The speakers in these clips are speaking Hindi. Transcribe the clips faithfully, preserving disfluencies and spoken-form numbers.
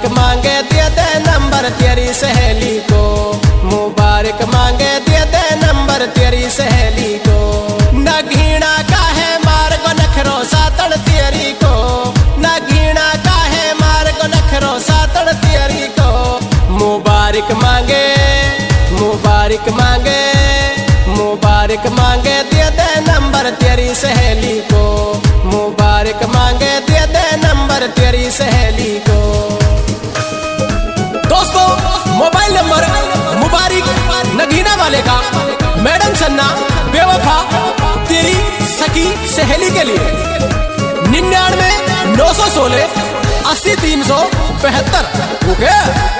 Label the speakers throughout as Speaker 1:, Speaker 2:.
Speaker 1: मुबारक मांगे दे दे नंबर तेरी सहेली को, मुबारक मांगे दे दे नंबर तेरी सहेली को। न घीना का है मार को नखरो सातड़ तेरी को, न घीना का है मार को नखरो सातड़ तेरी को। मुबारक मांगे मुबारक मांगे मुबारक मांगे दे दे नंबर तेरी सहेली को, मुबारक मांगे दे दे नंबर तेरी सहेली को। दोस्तों मोबाइल नंबर मुबारक नगीना वाले का मैडम सन्ना बेवफा तेरी सखी सहेली के लिए निन्यानवे नौ सौ सोलह अस्सी तीन सौ बहत्तर। ओके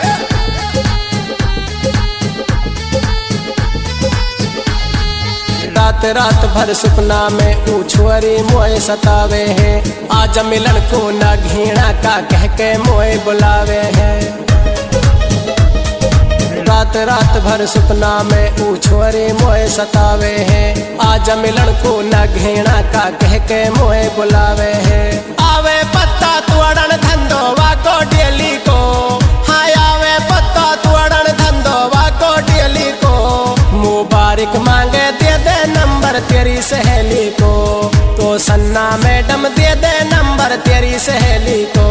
Speaker 1: रात रात भर सपना में ऊ छुअरी मोए सतावे हैं, आज मिलन को न घीना का कह के मोए बुलावे हैं। रात रात भर सपना में ऊ छुअरी मोए सतावे हैं, आज मिलन को न घीना का कह के मोए बुलावे हैं। आवे पत्ता तुअड़न धंधो वाको डेली को, हाँ आवे पत्ता तुअड़न धंधो वाको डेली को। मुबारक मांगे दे दे नंबर तेरी सहेली को, तो सन्ना मैडम दे दे नंबर तेरी सहेली को।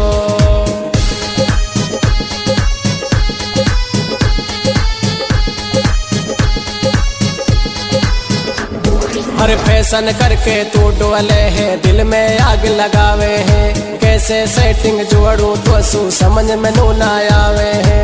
Speaker 1: हर फैशन करके तू डोले है, दिल में आग लगावे है, कैसे सेटिंग जोड़ू तो सू समझ में नू ना आवे है।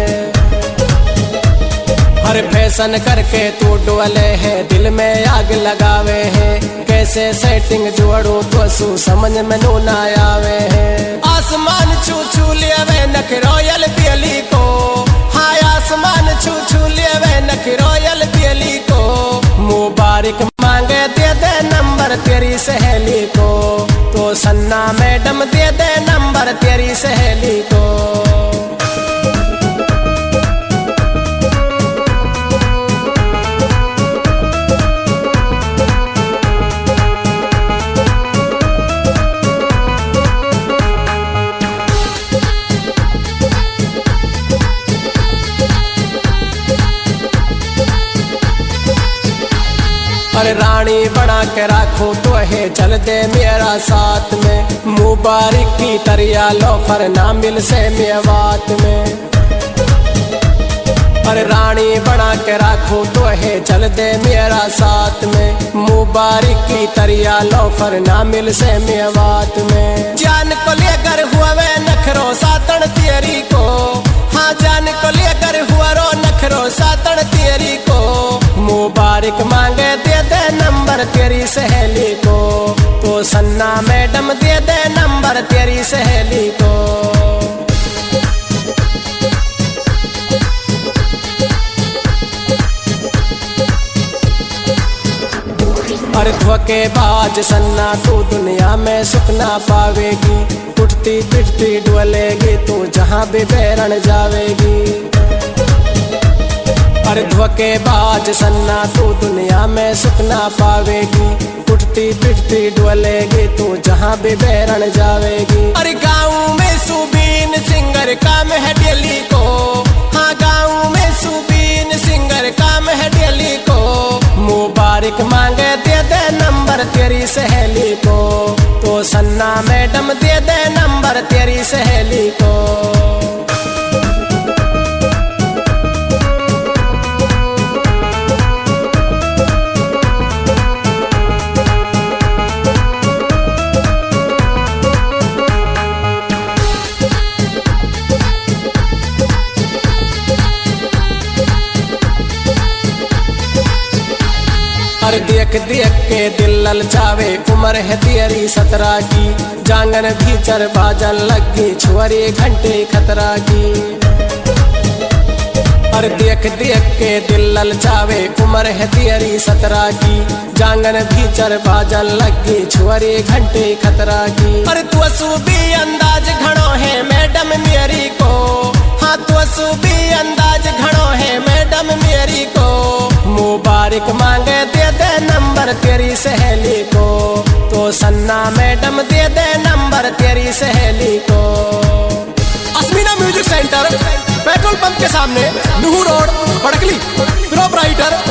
Speaker 1: हर फैशन करके तू डोले है, दिल में आग लगावे है, कैसे सेटिंग जोड़ू तो सू समझ में नू ना आवे है। आसमान छू छू लेवे नख रोयल बेली को, हाँ आसमान छू छू लेवे नख रोयल बेली को। मुबारक मांगे दे दे नंबर तेरी सहेली को, तो सन्ना मैडम दे दे नंबर तेरी सहेली को। अरे रानी बना के राखूं तो है चल दे मेरा साथ में, मुबारक की तरिया लोफर ना मिल से मेवात में। अरे रानी बना के राखूं तो है चल दे मेरा साथ में, मुबारक की तरिया लोफर ना मिल से मेवात में। जान को लेकर हुआ वे नखरो सातड़ तेरी को, हाँ जान को लेकर हुआ रो नखरो सातड़ तेरी को। मुबारक मांगे दे दे नंबर तेरी सहेली को, तो सन्ना मैडम दे दे नंबर तेरी सहेली को। अरे धोखेबाज सन्ना तू दुनिया में सुख ना पावेगी, उठती पिटती डोलेगी तू जहाँ भी बैरण जावेगी। अरे धोखेबाज सन्ना तू दुनिया में सुख ना पावेगी, उठती पिटती डोलेगी तू जहाँ भी बैरण जावेगी। अरे गाँव में सुबीन सिंगर काम है डेली को, हाँ गाँव में सुबीन सिंगर काम है डेली को। मुबारक मांगे दे दे नंबर तेरी सहेली को, तो सन्ना मैडम दे दे नंबर तेरी सहेली को। अरे देख देख के दिल ललचावे, उम्र है तेरी सत्रह की, जांगन भीतर बाजन लगी छुअरी घंटे खतरा की। अरे देख देख के दिल ललचावे, उम्र है तेरी सत्रह की, जांगन भीतर बाजन लगी छुअरी घंटे खतरा की। अरे तू सूबी अंदाज घड़ो है मैडम मेरी को, हाँ तू सूबी अंदाज घड़ो है मैडम मेरी को। मुबारक मांगे दे दे नंबर तेरी सहेली को, तो सन्ना मैडम दे दे नंबर तेरी सहेली को। Asmina music centre, petrol pump के सामने, नुहू रोड, बड़कली। प्रोपराइटर